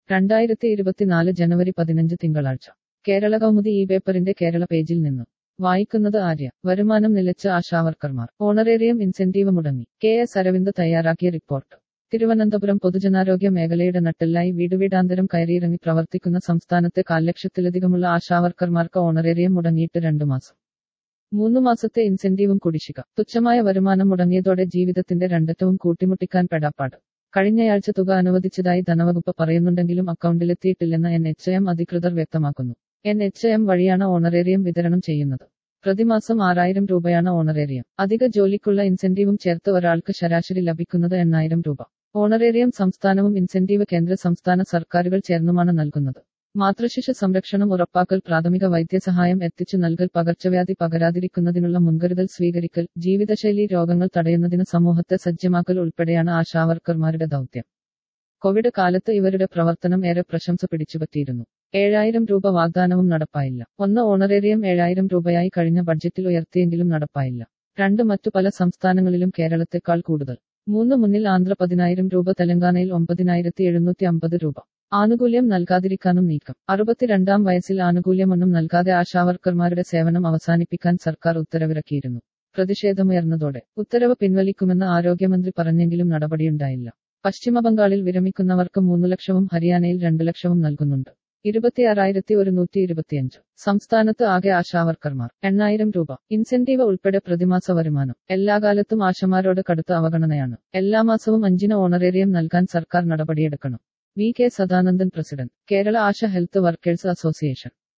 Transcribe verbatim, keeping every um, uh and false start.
രണ്ടായിരത്തി ഇരുപത്തിനാല് ജനുവരി പതിനഞ്ച് തിങ്കളാഴ്ച കേരള കൗമുദി ഈ പേപ്പറിന്റെ കേരള പേജിൽ നിന്നും വായിക്കുന്നത് ആര്യ. വരുമാനം നിലച്ച ആശാവർക്കർമാർ, ഓണറേറിയം ഇൻസെന്റീവ് മുടങ്ങി. കെ എസ് അരവിന്ദ് തയ്യാറാക്കിയ റിപ്പോർട്ട്. തിരുവനന്തപുരം പൊതുജനാരോഗ്യ മേഖലയുടെ നട്ടെല്ലായി വീടുവീടാന്തരം കയറിയിറങ്ങി പ്രവർത്തിക്കുന്ന സംസ്ഥാനത്തെ കാൽ ലക്ഷത്തിലധികമുള്ള ആശാവർക്കർമാർക്ക് ഓണറേറിയം മുടങ്ങിയിട്ട് രണ്ടു മാസം. മൂന്നു മാസത്തെ ഇൻസെന്റീവും കുടിശ്ശിക. തുച്ഛമായ വരുമാനം മുടങ്ങിയതോടെ ജീവിതത്തിന്റെ രണ്ടറ്റവും കൂട്ടിമുട്ടിക്കാൻ പെടാപ്പാട്. കഴിഞ്ഞയാഴ്ച തുക അനുവദിച്ചതായി ധനവകുപ്പ് പറയുന്നുണ്ടെങ്കിലും അക്കൗണ്ടിലെത്തിയിട്ടില്ലെന്ന് എൻ എച്ച് എം അധികൃതർ വ്യക്തമാക്കുന്നു. എൻ എച്ച് എം വഴിയാണ് ഓണറേറിയം വിതരണം ചെയ്യുന്നത്. പ്രതിമാസം ആറായിരം രൂപയാണ് ഓണറേറിയം. അധിക ജോലിക്കുള്ള ഇൻസെന്റീവും ചേർത്ത് ഒരാൾക്ക് ശരാശരി ലഭിക്കുന്നത് എണ്ണായിരം രൂപ. ഓണറേറിയം സംസ്ഥാനവും ഇൻസെന്റീവ് കേന്ദ്ര സംസ്ഥാന സർക്കാരുകൾ ചേർന്നുമാണ് നൽകുന്നത്. മാതൃശിശു സംരക്ഷണം ഉറപ്പാക്കൽ, പ്രാഥമിക വൈദ്യസഹായം എത്തിച്ചു നൽകൽ, പകർച്ചവ്യാധി പകരാതിരിക്കുന്നതിനുള്ള മുൻകരുതൽ സ്വീകരിക്കൽ, ജീവിതശൈലീ രോഗങ്ങൾ തടയുന്നതിന് സമൂഹത്തെ സജ്ജമാക്കൽ ഉൾപ്പെടെയാണ് ആശാവർക്കർമാരുടെ ദൗത്യം. കോവിഡ് കാലത്ത് ഇവരുടെ പ്രവർത്തനം ഏറെ പ്രശംസ പിടിച്ചുപറ്റിയിരുന്നു. ഏഴായിരം രൂപ വാഗ്ദാനവും നടപ്പായില്ല. ഒന്ന് ഓണറേറിയം ഏഴായിരം രൂപയായി കഴിഞ്ഞ ബഡ്ജറ്റിൽ ഉയർത്തിയെങ്കിലും നടപ്പായില്ല. രണ്ട് മറ്റു പല സംസ്ഥാനങ്ങളിലും കേരളത്തെക്കാൾ കൂടുതൽ. മൂന്ന് മുന്നിൽ ആന്ധ്ര പതിനായിരം രൂപ, തെലങ്കാനയിൽ ഒമ്പതിനായിരത്തി എഴുന്നൂറ്റി അമ്പത് രൂപ. ആനുകൂല്യം നൽകാതിരിക്കാനും നീക്കം. അറുപത്തിരണ്ടാം വയസ്സിൽ ആനുകൂല്യമൊന്നും നൽകാതെ ആശാവർക്കർമാരുടെ സേവനം അവസാനിപ്പിക്കാൻ സർക്കാർ ഉത്തരവിറക്കിയിരുന്നു. പ്രതിഷേധമുയർന്നതോടെ ഉത്തരവ് പിൻവലിക്കുമെന്ന് ആരോഗ്യമന്ത്രി പറഞ്ഞെങ്കിലും നടപടിയുണ്ടായില്ല. പശ്ചിമബംഗാളിൽ വിരമിക്കുന്നവർക്ക് മൂന്നു ലക്ഷവും ഹരിയാനയിൽ രണ്ടു ലക്ഷവും നൽകുന്നുണ്ട്. ഇരുപത്തിയാറായിരത്തി ഒരുന്നൂറ്റി ഇരുപത്തിയഞ്ച്. സംസ്ഥാനത്ത് ആകെ ആശാവർക്കർമാർ എണ്ണായിരം രൂപ. ഇൻസെന്റീവ് ഉൾപ്പെടെ പ്രതിമാസ വരുമാനം. എല്ലാ കാലത്തും ആശമാരോട് കടുത്ത അവഗണനയാണ്. എല്ലാ മാസവും അഞ്ചിന് ഓണറേറിയം നൽകാൻ സർക്കാർ നടപടിയെടുക്കണം. V K Sadanandan president, Kerala Asha health workers association.